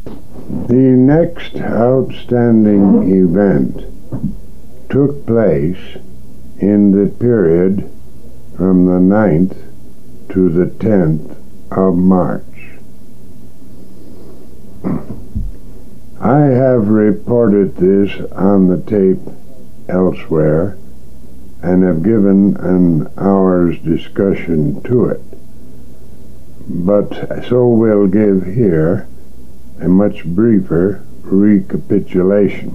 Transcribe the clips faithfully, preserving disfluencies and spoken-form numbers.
The next outstanding event took place in the period from the ninth to the tenth of March. I have reported this on the tape elsewhere and have given an hour's discussion to it, but so we'll give here a much briefer recapitulation.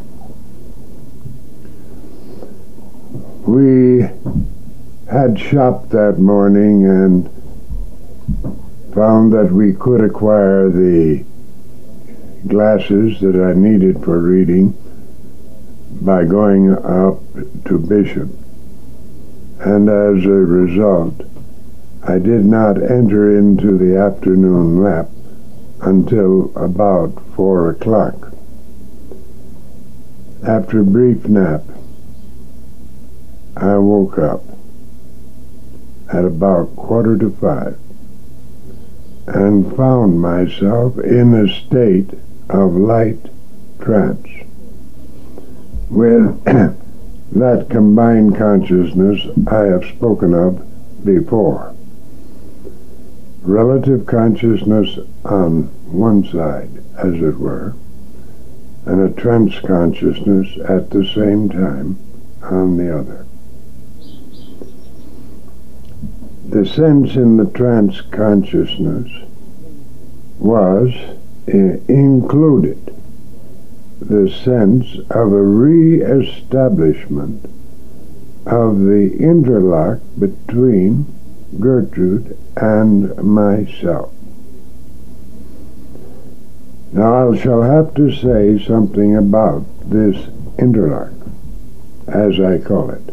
We had shopped that morning and found that we could acquire the glasses that I needed for reading by going up to Bishop, and as a result I did not enter into the afternoon lap until about four o'clock. After a brief nap, I woke up at about quarter to five and found myself in a state of light trance with that combined consciousness I have spoken of before. Relative consciousness on one side, as it were, and a trance consciousness at the same time on the other. The sense in the trance consciousness was uh, included the sense of a re-establishment of the interlock between Gertrude and myself. Now I shall have to say something about this interlock, as I call it.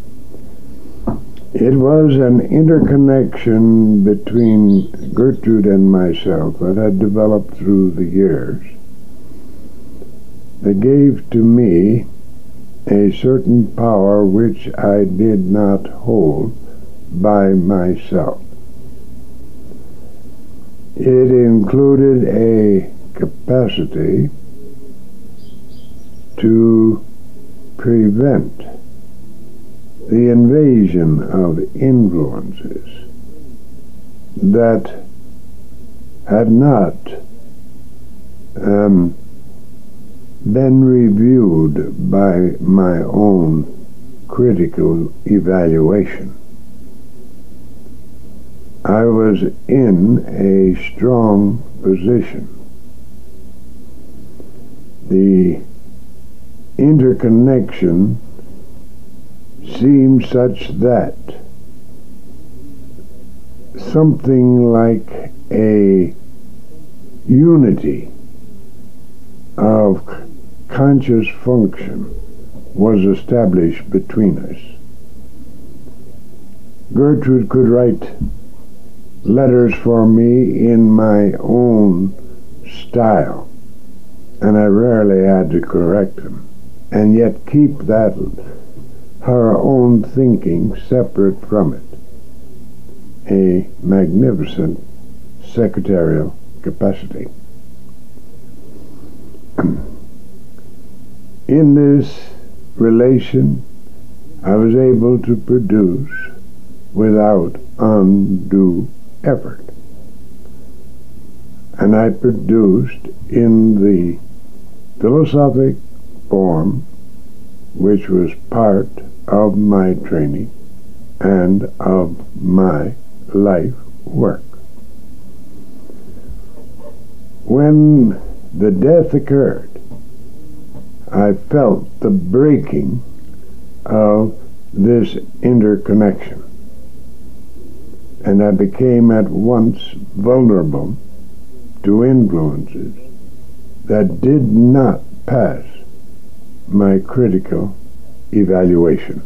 It was an interconnection between Gertrude and myself that had developed through the years that gave to me a certain power which I did not hold by myself. It included a capacity to prevent the invasion of influences that had not um, been reviewed by my own critical evaluation. I was in a strong position. The interconnection seemed such that something like a unity of conscious function was established between us. Gertrude could write letters for me in my own style, and I rarely had to correct them, and yet keep that her own thinking separate from it. A magnificent secretarial capacity. In this relation, I was able to produce without undue effort. And I produced in the philosophic form which was part of my training and of my life work. When the death occurred, I felt the breaking of this interconnection, and I became at once vulnerable to influences that did not pass my critical evaluation,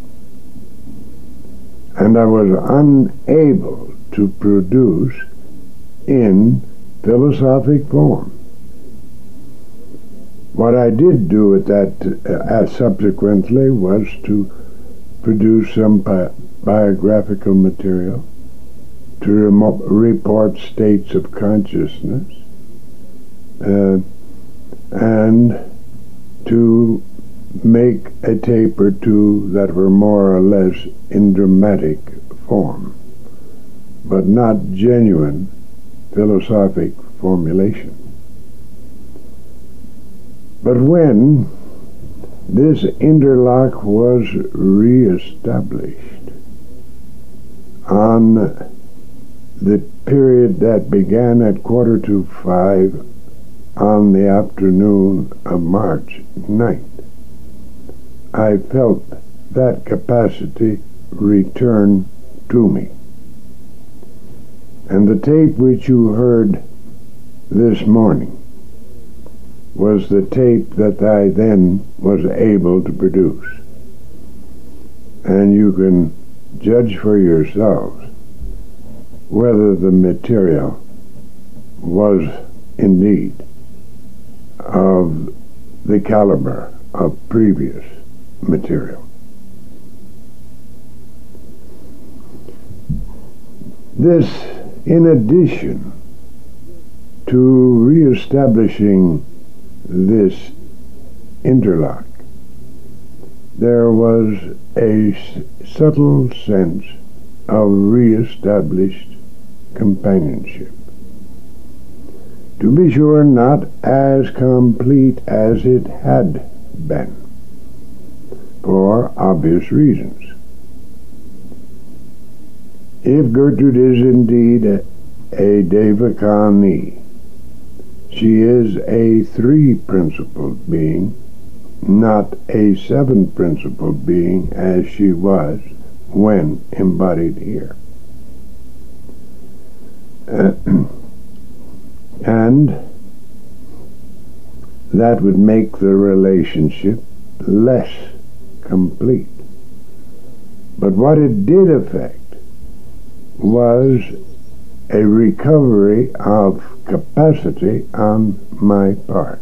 and I was unable to produce in philosophic form. What I did do at that uh, subsequently was to produce some bi- biographical material, to remo- report states of consciousness, uh, and to make a tape or two that were more or less in dramatic form, but not genuine philosophic formulation. But when this interlock was re-established on the period that began at quarter to five on the afternoon of March ninth, I felt that capacity return to me. And the tape which you heard this morning was the tape that I then was able to produce. And you can judge for yourselves whether the material was indeed of the caliber of previous material. This, in addition to re-establishing this interlock, there was a s- subtle sense of re-established companionship. To be sure, not as complete as it had been, for obvious reasons. If Gertrude is indeed a, a Devakani, she is a three-principled being, not a seven-principled being as she was when embodied here. Uh, and that would make the relationship less complete. But what it did affect was a recovery of capacity on my part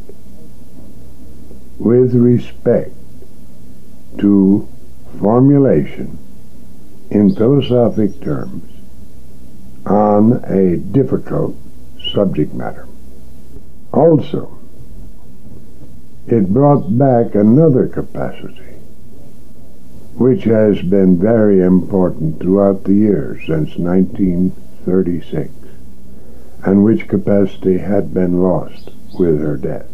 with respect to formulation in philosophic terms on a difficult subject matter. Also, it brought back another capacity which has been very important throughout the years since nineteen thirty-six, and which capacity had been lost with her death.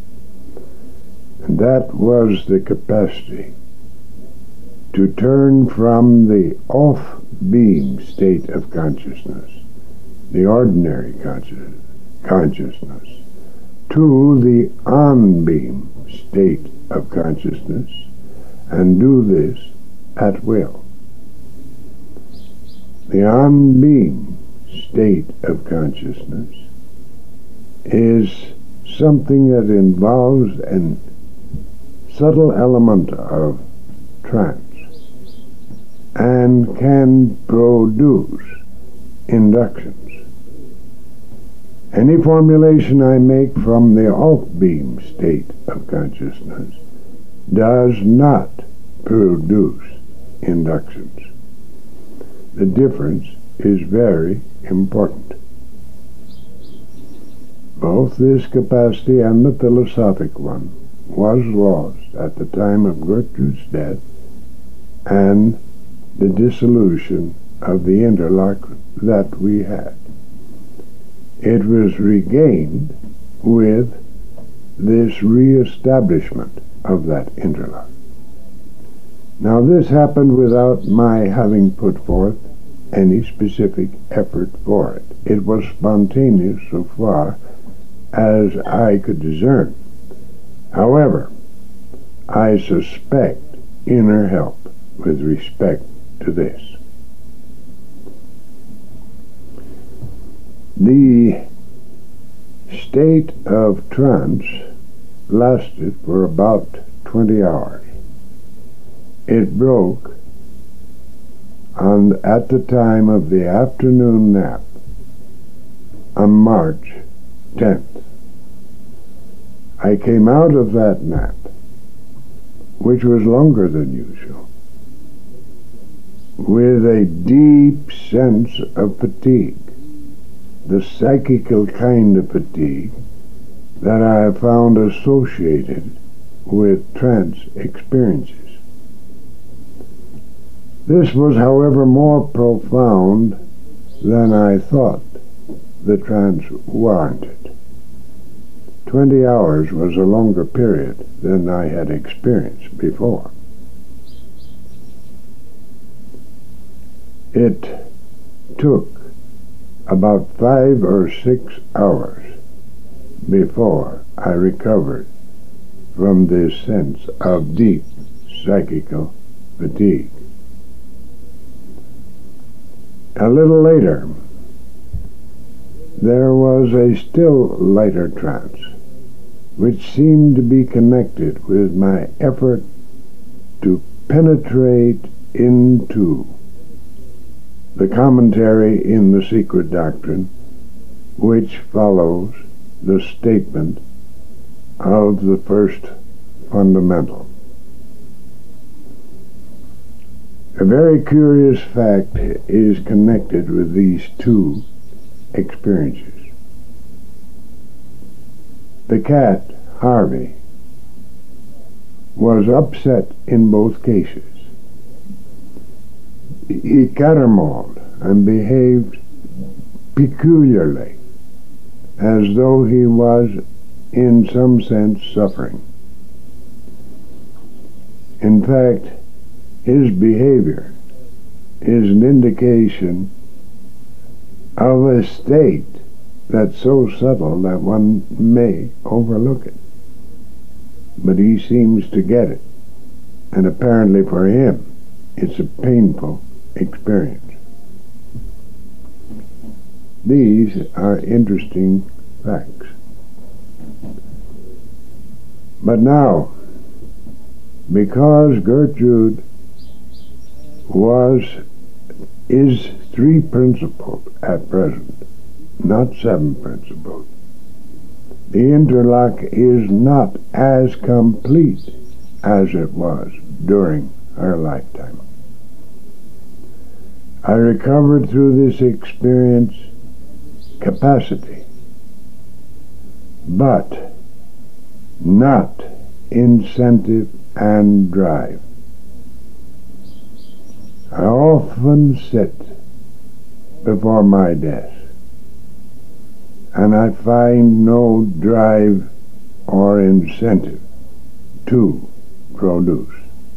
And that was the capacity to turn from the off-being state of consciousness, the ordinary conscious, consciousness, to the on-being state of consciousness, and do this at will. The on-being state of consciousness is something that involves a subtle element of trance and can produce inductions. Any formulation I make from the off-beam state of consciousness does not produce inductions. The difference is very important. Both this capacity and the philosophic one was lost at the time of Gertrude's death and the dissolution of the interlock that we had. It was regained with this re-establishment of that interlock. Now, this happened without my having put forth any specific effort for it. It was spontaneous so far as I could discern. However, I suspect inner help with respect to this. The state of trance lasted for about twenty hours. It broke on, at the time of the afternoon nap on March tenth. I came out of that nap, which was longer than usual, with a deep sense of fatigue, the psychical kind of fatigue that I have found associated with trance experiences. This was, however, more profound than I thought the trance warranted. Twenty hours was a longer period than I had experienced before. It took about five or six hours before I recovered from this sense of deep psychical fatigue. A little later, there was a still lighter trance, which seemed to be connected with my effort to penetrate into the commentary in the Secret Doctrine, which follows the statement of the first fundamental. A very curious fact is connected with these two experiences. The cat, Harvey, was upset in both cases. He catermauled and behaved peculiarly, as though he was in some sense suffering. In fact, his behavior is an indication of a state that's so subtle that one may overlook it. But he seems to get it, and apparently for him, it's a painful experience. These are interesting facts. But now, because Gertrude was is three principled at present, not seven principled, the interlock is not as complete as it was during her lifetime. I recovered through this experience capacity, but not incentive and drive. I often sit before my desk, and I find no drive or incentive to produce.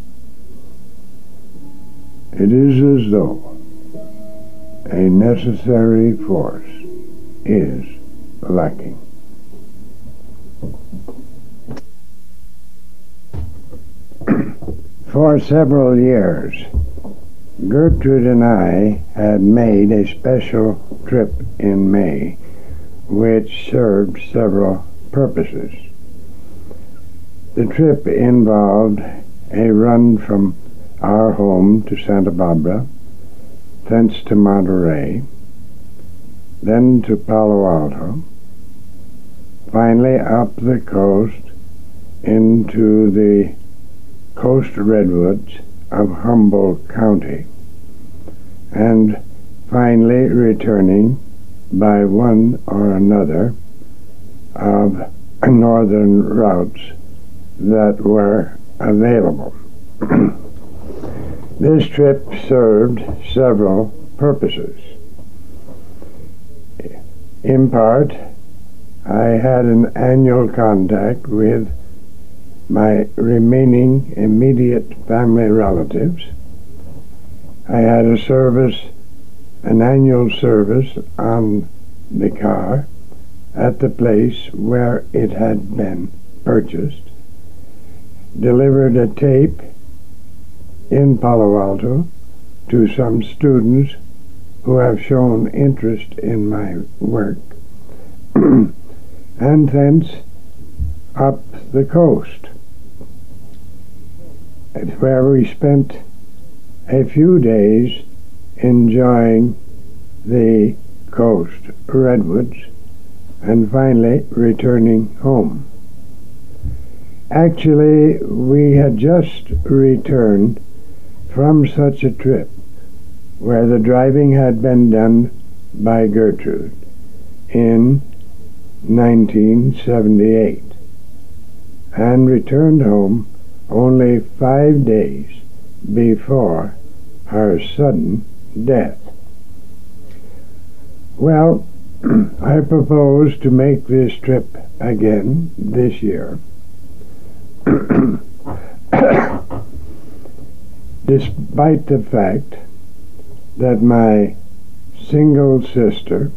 It is as though a necessary force is lacking. For several years, Gertrude and I had made a special trip in May, which served several purposes. The trip involved a run from our home to Santa Barbara, thence to Monterey, then to Palo Alto, finally up the coast into the coast redwoods of Humboldt County, and finally returning by one or another of northern routes that were available. This trip served several purposes. In part, I had an annual contact with my remaining immediate family relatives. I had a service, an annual service on the car at the place where it had been purchased, delivered a tape in Palo Alto to some students who have shown interest in my work, and thence up the coast, where we spent a few days enjoying the coast redwoods and finally returning home. Actually, we had just returned from such a trip where the driving had been done by Gertrude in nineteen seventy-eight, and returned home only five days before her sudden death. Well, I propose to make this trip again this year, despite the fact that my single sister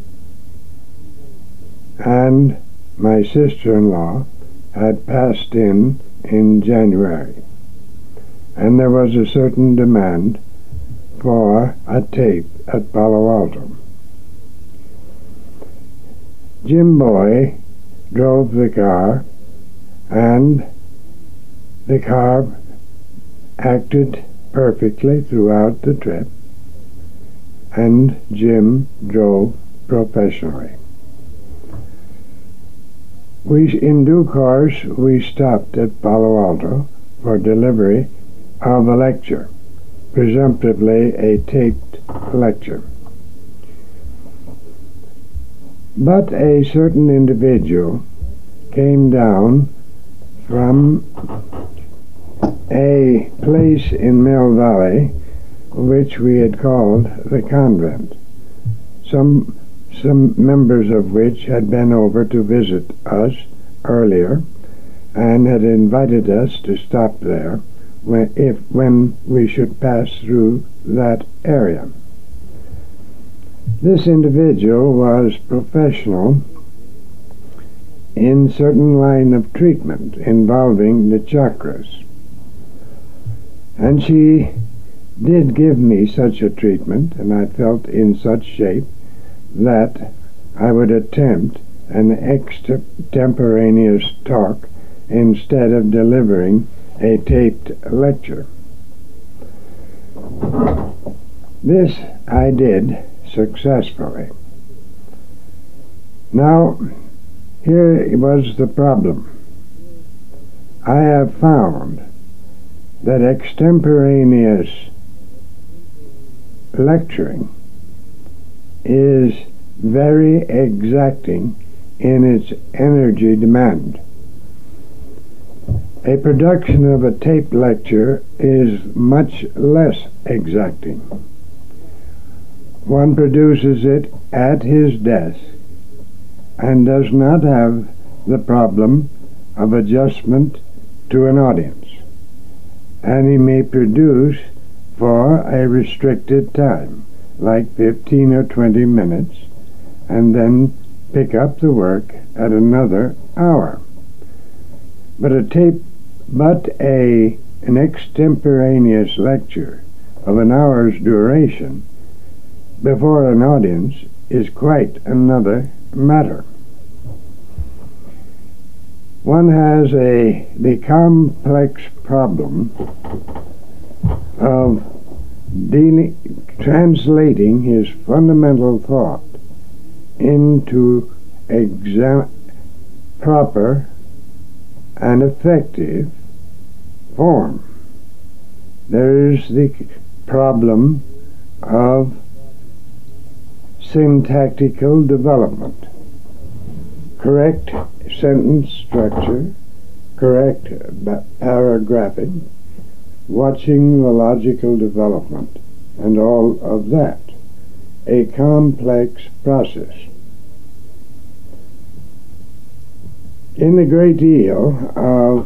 and my sister-in-law had passed in in January, and there was a certain demand for a tape at Palo Alto. Jim Boy drove the car, and the car acted perfectly throughout the trip, and Jim drove professionally. We, in due course, we stopped at Palo Alto for delivery of a lecture, presumptively a taped lecture. But a certain individual came down from a place in Mill Valley which we had called the convent, some some members of which had been over to visit us earlier and had invited us to stop there when, if, when we should pass through that area. This individual was professional in certain line of treatment involving the chakras, and she did give me such a treatment, and I felt in such shape that I would attempt an extemporaneous talk instead of delivering a taped lecture. This I did successfully. Now, here was the problem. I have found that extemporaneous lecturing is very exacting in its energy demand. A production of a tape lecture is much less exacting. One produces it at his desk and does not have the problem of adjustment to an audience, and he may produce for a restricted time, like fifteen or twenty minutes, and then pick up the work at another hour. But a tape, but a an extemporaneous lecture of an hour's duration before an audience is quite another matter. One has a the complex problem of dealing, translating his fundamental thought into exam- proper and effective form. There is the problem of syntactical development, correct sentence structure, correct paragraphing, watching the logical development, and all of that. A complex process. In a great deal of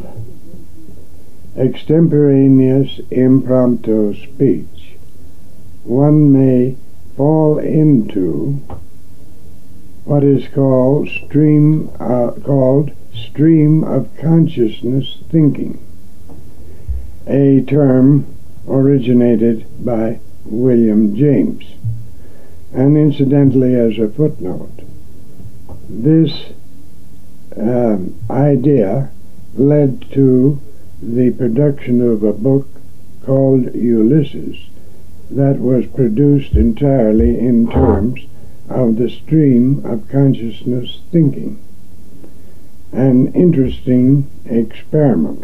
extemporaneous impromptu speech, one may fall into what is called stream uh, called stream of consciousness thinking, a term originated by William James. And incidentally, as a footnote, this um, idea led to the production of a book called Ulysses that was produced entirely in terms of the stream of consciousness thinking. An interesting experiment.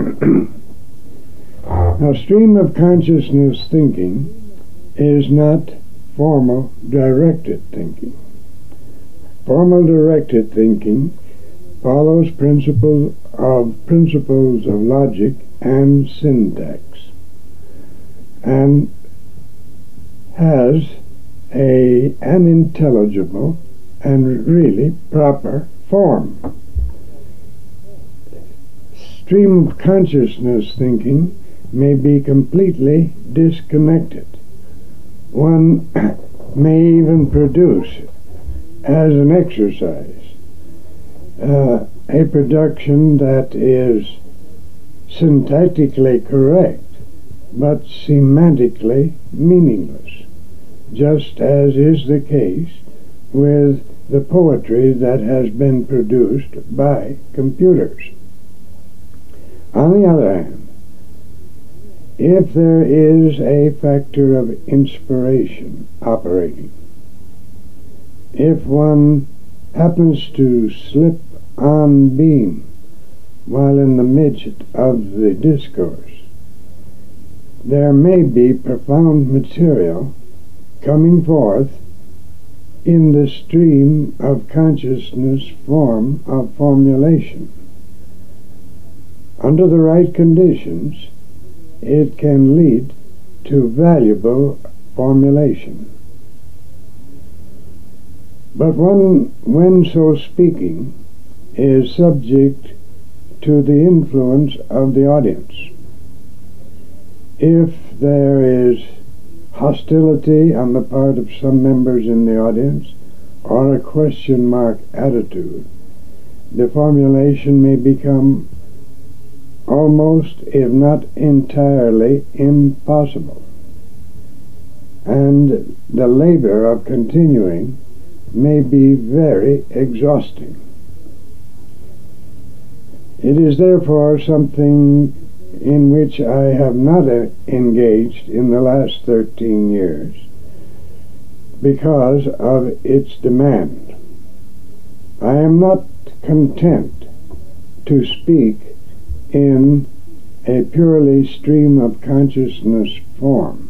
Now, stream of consciousness thinking is not formal directed thinking. Formal directed thinking follows principles of principles of logic and syntax, and has a an intelligible and really proper form. Stream of consciousness thinking may be completely disconnected. One may even produce, as an exercise, uh, a production that is syntactically correct, but semantically meaningless, just as is the case with the poetry that has been produced by computers. On the other hand, if there is a factor of inspiration operating, if one happens to slip on beam while in the midst of the discourse, there may be profound material coming forth in the stream of consciousness form of formulation. Under the right conditions, it can lead to valuable formulation. But one, when so speaking, is subject to the influence of the audience. If there is hostility on the part of some members in the audience, or a question mark attitude, the formulation may become almost, if not entirely, impossible, and the labor of continuing may be very exhausting. It is therefore something in which I have not engaged in the last thirteen years because of its demand. I am not content to speak in a purely stream of consciousness form.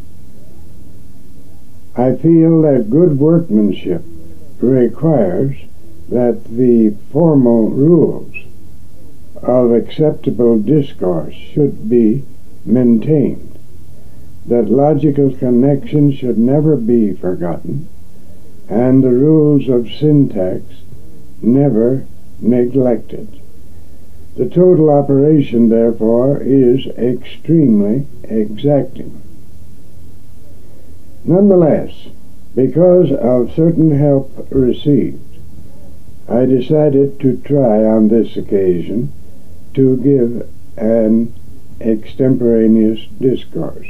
I feel that good workmanship requires that the formal rules of acceptable discourse should be maintained, that logical connections should never be forgotten, and the rules of syntax never neglected. The total operation, therefore, is extremely exacting. Nonetheless, because of certain help received, I decided to try on this occasion to give an extemporaneous discourse.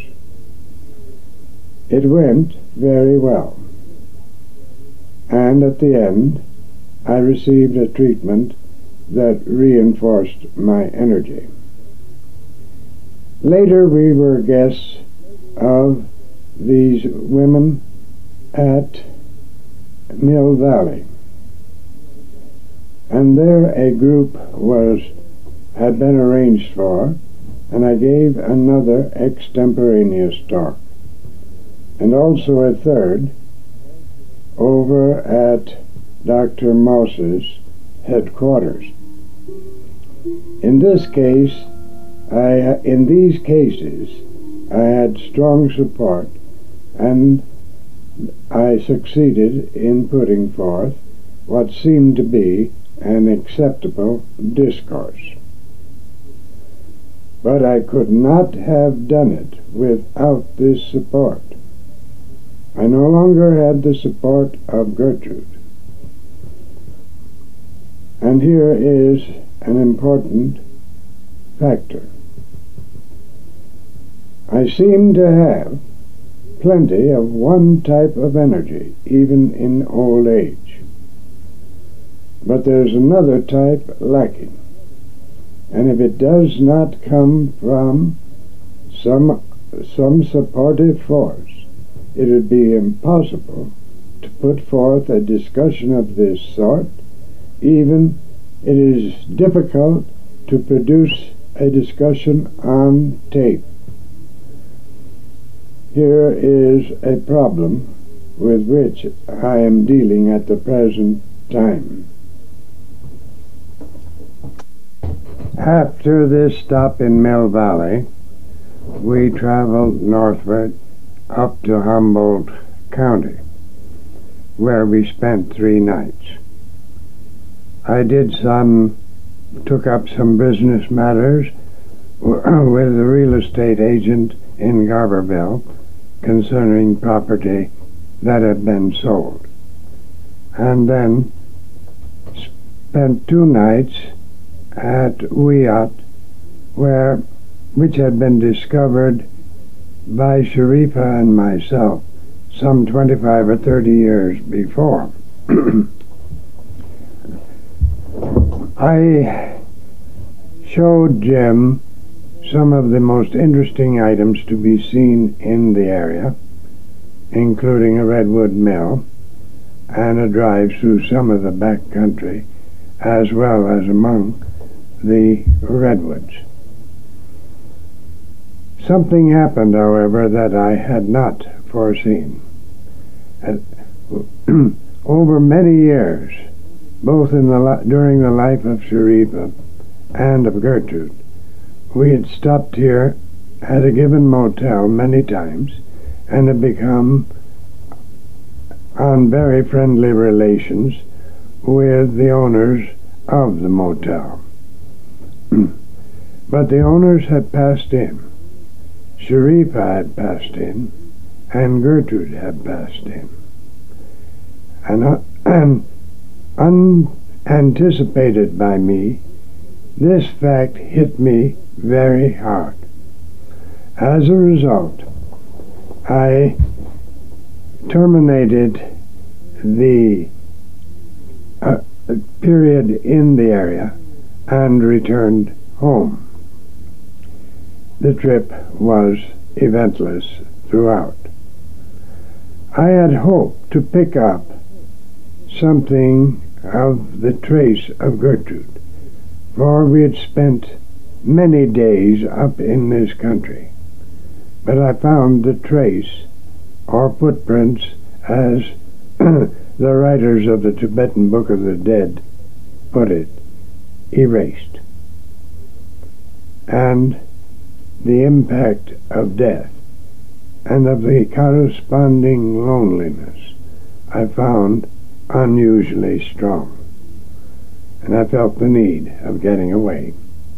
It went very well, and at the end I received a treatment that reinforced my energy. Later we were guests of these women at Mill Valley, and there a group was had been arranged for, and I gave another extemporaneous talk, and also a third over at Doctor Moss's headquarters. In this case, I in these cases, I had strong support, and I succeeded in putting forth what seemed to be an acceptable discourse. But I could not have done it without this support. I no longer had the support of Gertrude. And here is an important factor. I seem to have plenty of one type of energy, even in old age. But there's another type lacking. And if it does not come from some, some supportive force, it would be impossible to put forth a discussion of this sort. Even it is difficult to produce a discussion on tape. Here is a problem with which I am dealing at the present time. After this stop in Mill Valley, we traveled northward up to Humboldt County, where we spent three nights. I did some, took up some business matters with a real estate agent in Garberville concerning property that had been sold, and then spent two nights at Wiyot, where which had been discovered by Sharifa and myself some twenty-five or thirty years before. I showed Jim some of the most interesting items to be seen in the area, including a redwood mill and a drive through some of the back country, as well as among the redwoods. Something happened, however, that I had not foreseen. Over many years, both in the li- during the life of Sharifa and of Gertrude, we had stopped here at a given motel many times and had become on very friendly relations with the owners of the motel. But the owners had passed in. Sharifa had passed in, and Gertrude had passed in. And, uh, and unanticipated by me, this fact hit me very hard. As a result, I terminated the uh, period in the area and returned home. The trip was eventless throughout. I had hoped to pick up something of the trace of Gertrude, for we had spent many days up in this country. But I found the trace, or footprints, as the writers of the Tibetan Book of the Dead put it, erased. And the impact of death and of the corresponding loneliness I found unusually strong, and I felt the need of getting away.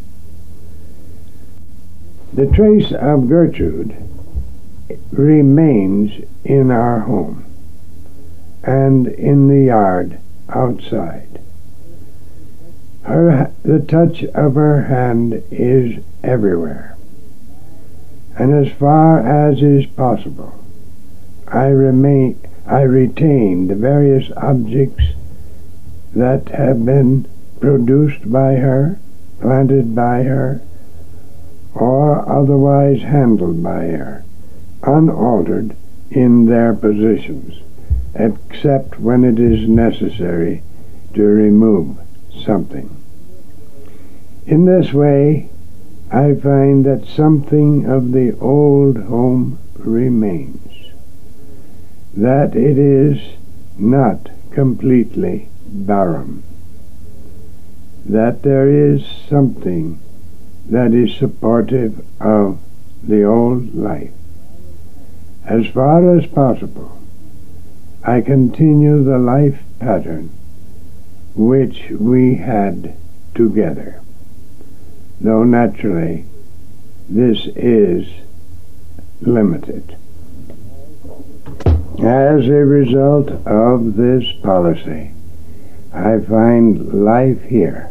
The trace of Gertrude remains in our home and in the yard outside. Her, the touch of her hand is everywhere. And as far as is possible, I remain, I retain the various objects that have been produced by her, planted by her, or otherwise handled by her, unaltered in their positions, except when it is necessary to remove something. In this way, I find that something of the old home remains, that it is not completely barren, that there is something that is supportive of the old life. As far as possible, I continue the life pattern which we had together, though naturally this is limited. As a result of this policy, I find life here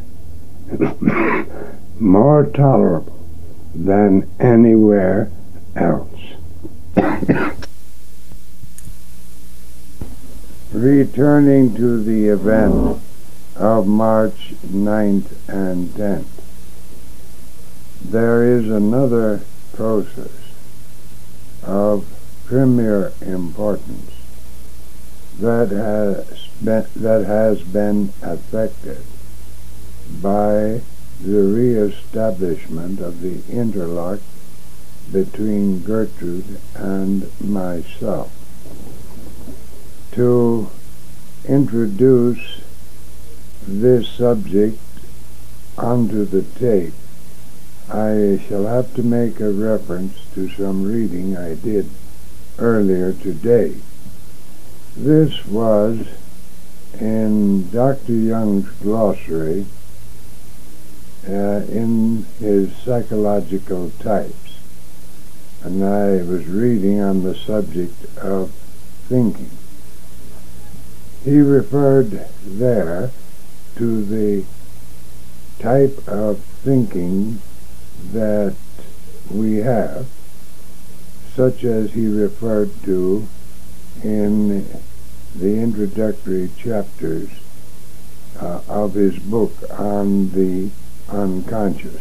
more tolerable than anywhere else. Returning to the event of March ninth and tenth, there is another process of premier importance that has been, that has been affected by the re-establishment of the interlock between Gertrude and myself. To introduce this subject onto the tape, I shall have to make a reference to some reading I did earlier today. This was in Doctor Young's glossary uh, in his psychological types, and I was reading on the subject of thinking. He referred there to the type of thinking that we have, such as he referred to in the introductory chapters uh, of his book on the unconscious.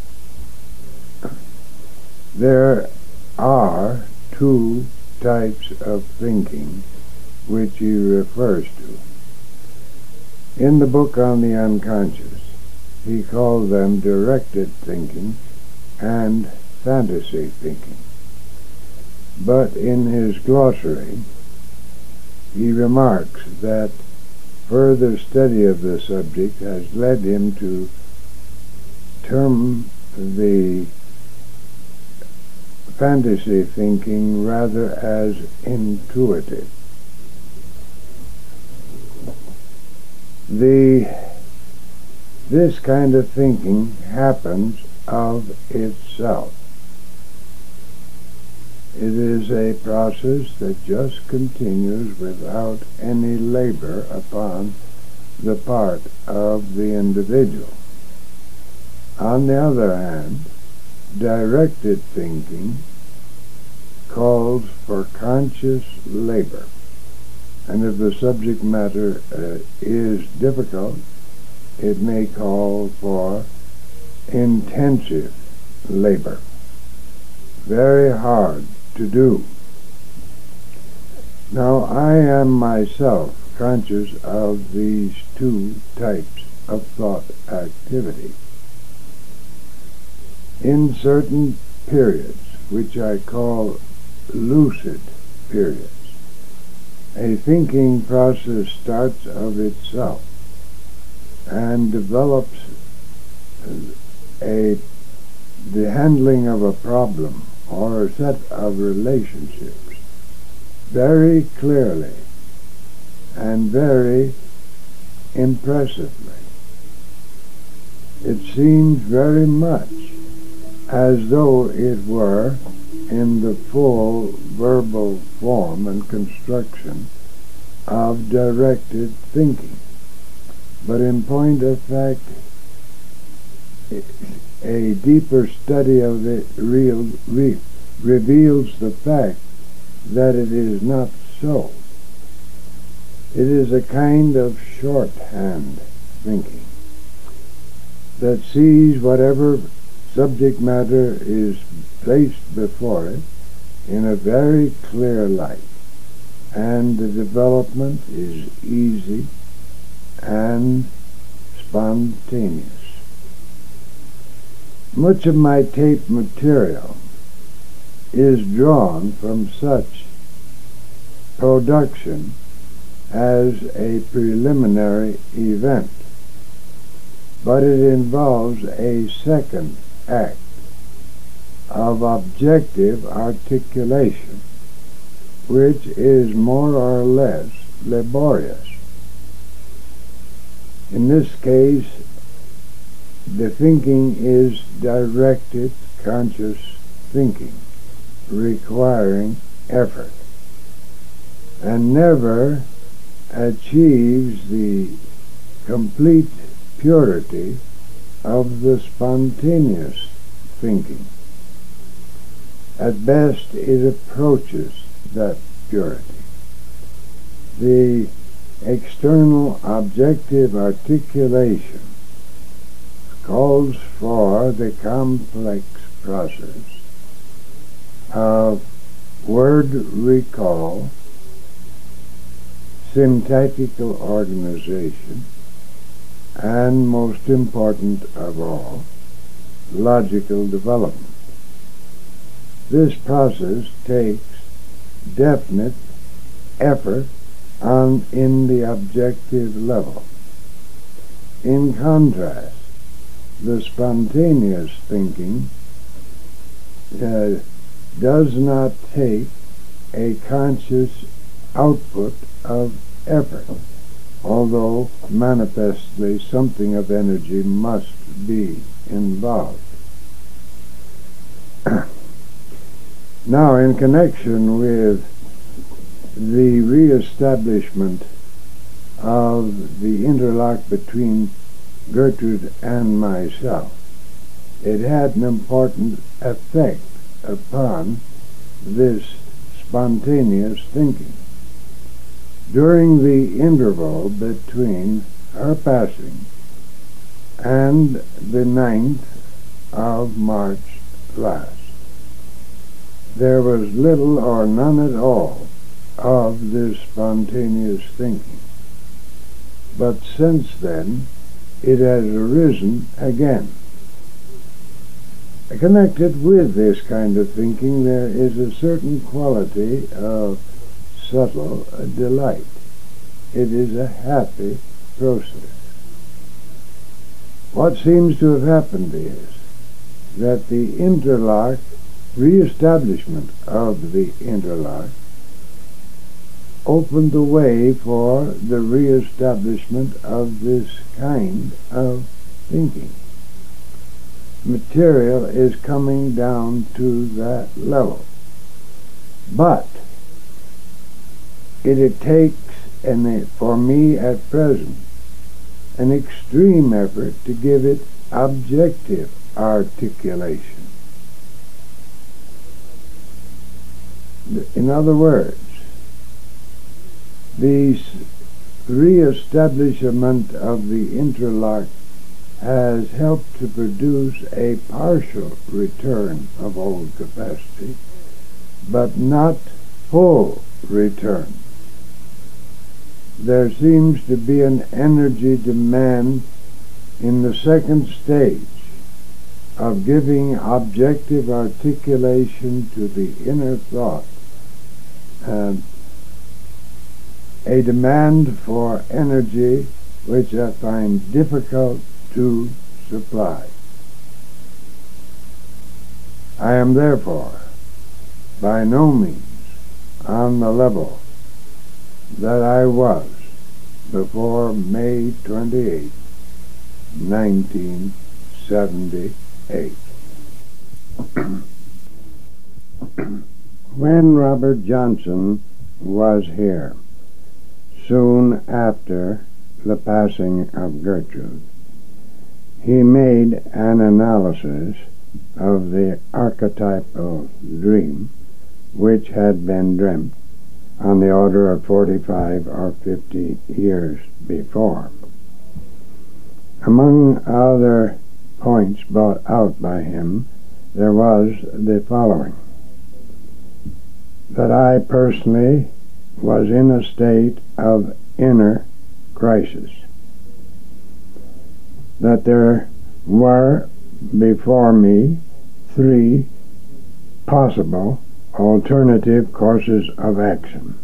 There are two types of thinking which he refers to. In the book on the unconscious, he called them directed thinking and fantasy thinking. But in his glossary, he remarks that further study of the subject has led him to term the fantasy thinking rather as intuitive. The This kind of thinking happens of itself. It is a process that just continues without any labor upon the part of the individual. On the other hand, directed thinking calls for conscious labor, and if the subject matter uh, is difficult, it may call for intensive labor, very hard to do. Now, I am myself conscious of these two types of thought activity. In certain periods, which I call lucid periods, a thinking process starts of itself and develops a the handling of a problem or a set of relationships very clearly and very impressively. It seems very much as though it were in the full verbal form and construction of directed thinking. But in point of fact, a deeper study of it real, re, reveals the fact that it is not so. It is a kind of shorthand thinking that sees whatever subject matter is placed before it in a very clear light, and the development is easy and spontaneous. Much of my tape material is drawn from such production as a preliminary event, but it involves a second act of objective articulation, which is more or less laborious. In this case, the thinking is directed conscious thinking, requiring effort, and never achieves the complete purity of the spontaneous thinking. At best, it approaches that purity. The external objective articulation calls for the complex process of word recall, syntactical organization, and most important of all, logical development. This process takes definite effort on in the objective level, In contrast, the spontaneous thinking uh, does not take a conscious output of effort, although manifestly something of energy must be involved. Now, in connection with the reestablishment of the interlock between Gertrude and myself, it had an important effect upon this spontaneous thinking. During the interval between her passing and the ninth of March last, there was little or none at all of this spontaneous thinking. But since then, it has arisen again. Connected with this kind of thinking, there is a certain quality of subtle delight. It is a happy process. What seems to have happened is that the interlock, reestablishment of the interlock, opened the way for the reestablishment of this kind of thinking. Material is coming down to that level. But it, it takes, and for me at present, an extreme effort to give it objective articulation. In other words, the reestablishment of the interlock has helped to produce a partial return of old capacity, but not full return. There seems to be an energy demand in the second stage of giving objective articulation to the inner thought, uh, a demand for energy which I find difficult to supply. I am therefore by no means on the level that I was before May twenty-eighth, nineteen seventy-eight. When Robert Johnson was here, soon after the passing of Gertrude, he made an analysis of the archetypal dream which had been dreamt on the order of forty-five or fifty years before. Among other points brought out by him, there was the following: that I personally was in a state of inner crisis, that there were before me three possible alternative courses of action.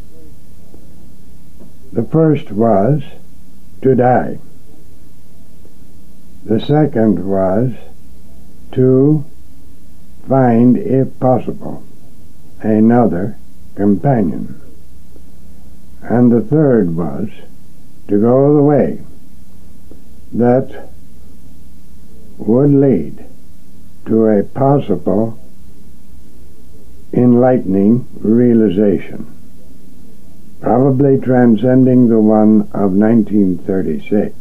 The first was to die. The second was to find, if possible, another companion. And the third was to go the way that would lead to a possible enlightening realization, probably transcending the one of nineteen thirty-six,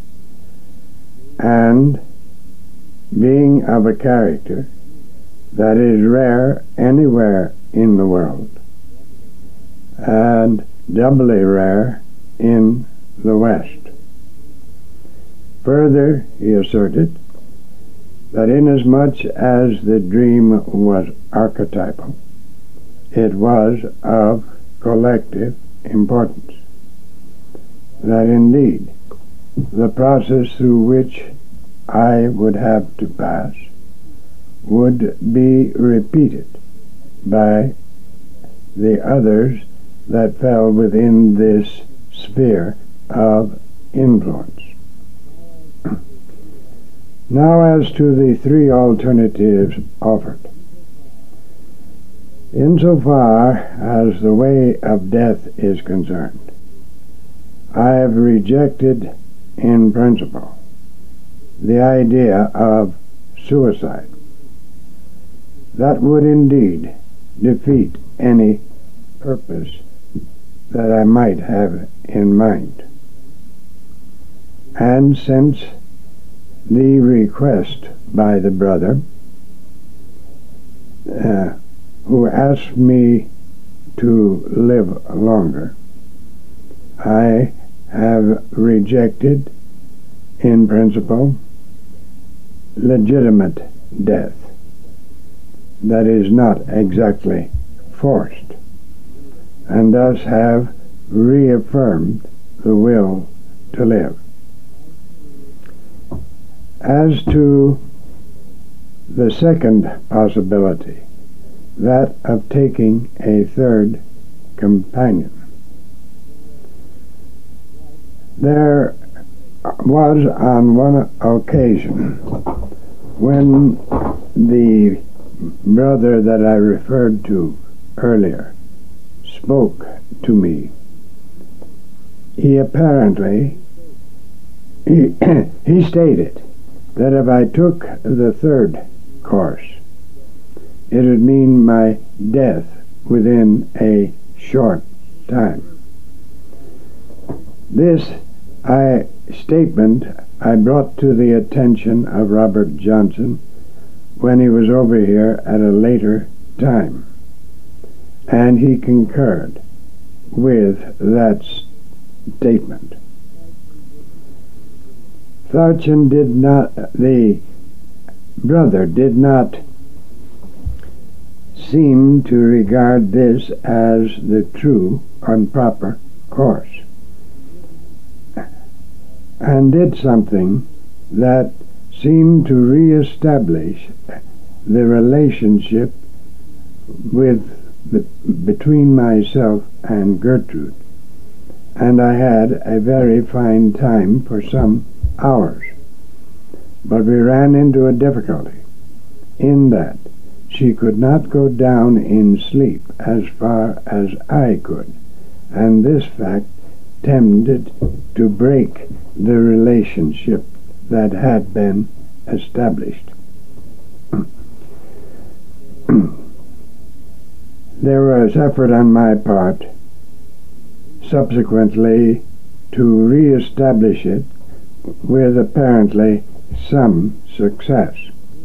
and being of a character that is rare anywhere in the world, and doubly rare in the West. Further, he asserted that inasmuch as the dream was archetypal, it was of collective importance, that indeed the process through which I would have to pass would be repeated by the others that fell within this sphere of influence. Now as to the three alternatives offered. Insofar as the way of death is concerned, I have rejected in principle the idea of suicide. That would indeed defeat any purpose that I might have in mind. And since the request by the brother uh, who asked me to live longer, I have rejected in principle legitimate death that is not exactly forced, and thus have reaffirmed the will to live. As to the second possibility, that of taking a third companion, there was on one occasion when the brother that I referred to earlier spoke to me, he apparently he, he stated that if I took the third course, it would mean my death within a short time. This I, statement I brought to the attention of Robert Johnson when he was over here at a later time, and he concurred with that statement. Tharchin did not, the brother did not seem to regard this as the true and proper course, and did something that seemed to reestablish the relationship with the, between myself and Gertrude, and I had a very fine time for some hours. But we ran into a difficulty in that she could not go down in sleep as far as I could, and this fact tended to break the relationship that had been established. There was effort on my part subsequently to re-establish it with apparently some success.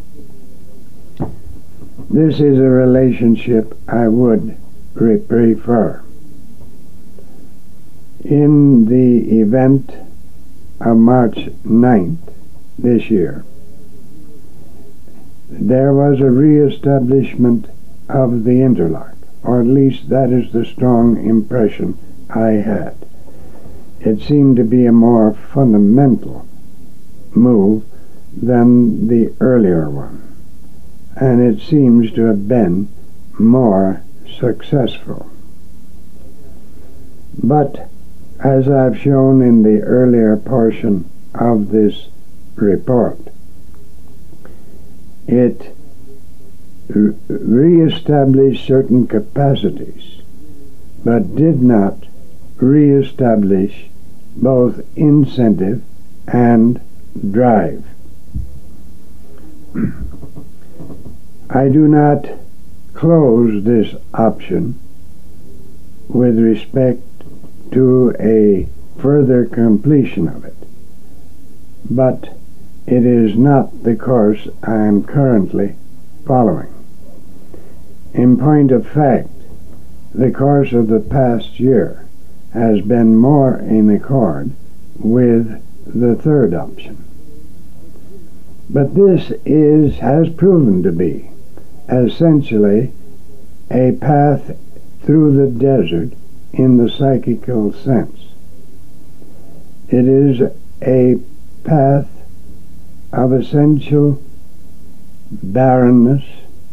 This is a relationship I would re- prefer. In the event of March ninth this year, there was a re-establishment of the interlock, or at least that is the strong impression I had. It seemed to be a more fundamental move than the earlier one, and it seems to have been more successful. But as I've shown in the earlier portion of this report, it re- re-established certain capacities, but did not re-establish both incentive and drive. I do not close this option with respect to a further completion of it, but it is not the course I am currently following. In point of fact, the course of the past year has been more in accord with the third option. But this is has proven to be essentially a path through the desert in the psychical sense. It is a path of essential barrenness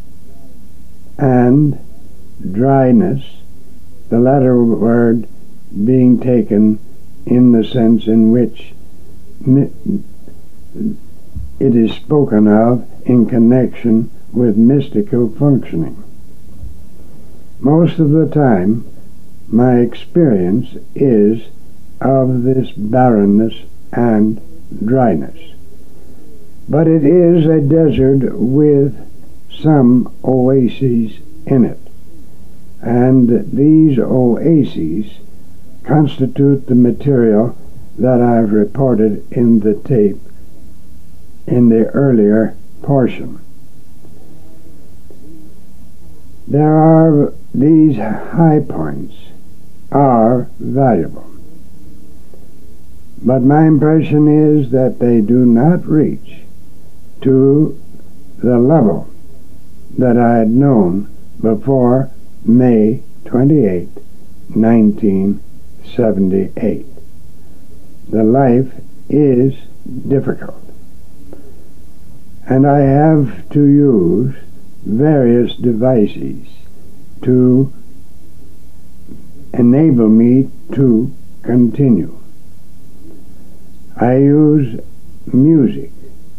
and dryness, the latter word being taken in the sense in which it is spoken of in connection with mystical functioning. Most of the time, my experience is of this barrenness and dryness. But it is a desert with some oases in it, and these oases constitute the material that I've reported in the tape in the earlier portion. There are these high points are valuable, but my impression is that they do not reach to the level that I had known before May twenty-eighth, nineteen seventy-eight. The life is difficult, and I have to use various devices to enable me to continue. I use music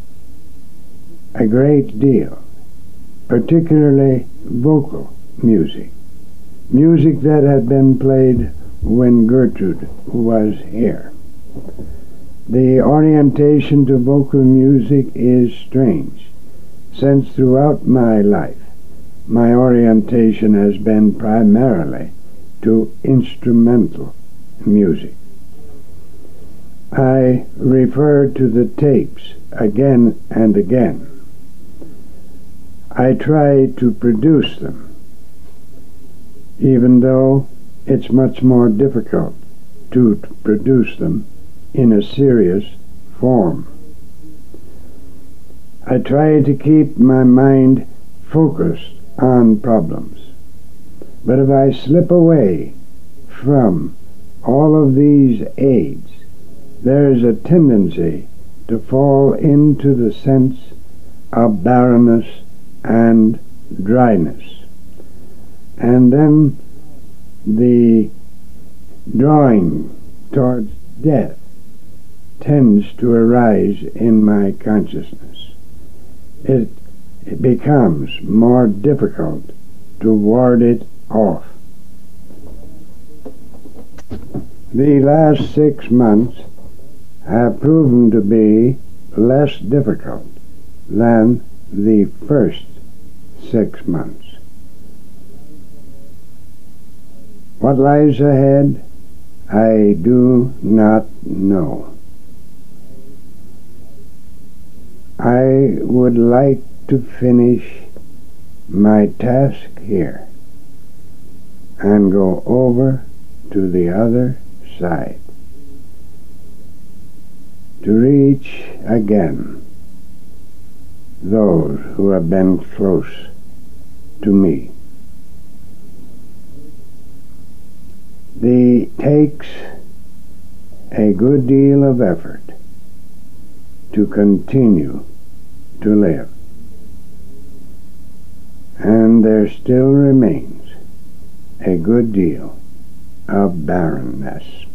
a great deal, particularly vocal music, music that had been played when Gertrude was here. The orientation to vocal music is strange, since throughout my life my orientation has been primarily to instrumental music. I refer to the tapes again and again. I try to produce them, even though it's much more difficult to produce them in a serious form. I try to keep my mind focused on problems, but if I slip away from all of these aids, there is a tendency to fall into the sense of barrenness and dryness. And then the drawing towards death tends to arise in my consciousness. It, it becomes more difficult to ward it off. The last six months have proven to be less difficult than the first six months. What lies ahead, I do not know. I would like to finish my task here and go over to the other side, to reach again those who have been close to me. It takes a good deal of effort to continue to live, and there still remains a good deal of barrenness.